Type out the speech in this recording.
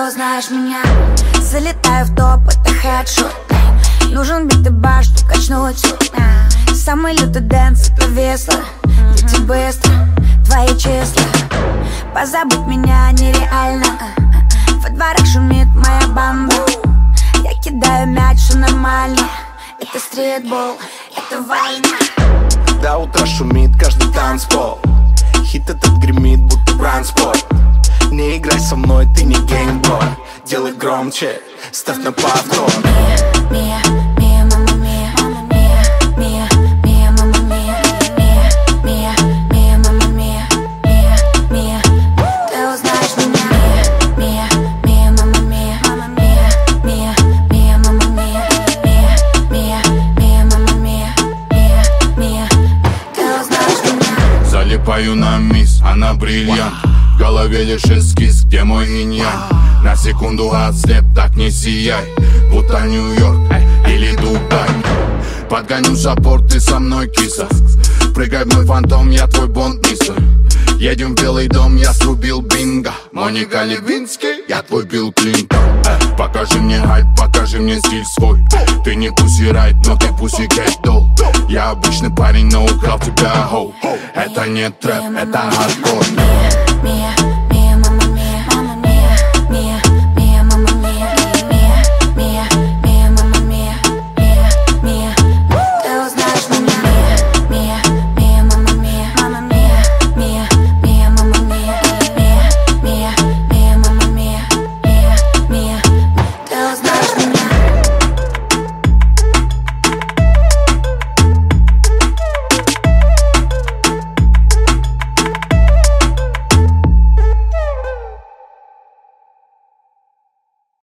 узнаешь меня. Залетаю в топ, это хедшот. Нужен бит и баш, что качнуть. Самый лютый дэнс, это весло. Дети быстро, твои числа. Позабыть меня нереально. Во дворах шумит моя банда. Я кидаю мяч, все нормально. Это стритбол, это война. До утра шумит каждый танцпол. Хит этот гремит, будто бранспорт. Не играй со мной, ты не геймбой. Делай громче, ставь на повтор. Мия, мия, мама мия, мия, мия, мия, мама мия, мия, мия, мия, мама мия, мия, мия. Ты узнаешь меня. Мия, мия, мама мия, мия, мия, мия, мама мия, мия, мия, мия, мама мия, мия, мия. Ты узнаешь меня. Залипаю на мисс, она бриллиант. В голове лишь эскиз, где мой инь-янь. На секунду отслеп, так не сияй. Будто Нью-Йорк или Дубай. Подгоню забор, ты со мной, киса. Прыгай в мой фантом, я твой Бонд, мисса. Едем в Белый дом, я срубил бинго. Моника Левинский, я твой Билл Клинтон. Покажи мне хайп, покажи мне стиль свой. Ты не пусси райт, но ты пусси кэт дол. Я обычный парень, но украл тебя хоу. Это не трэп, это хардкор. Мия,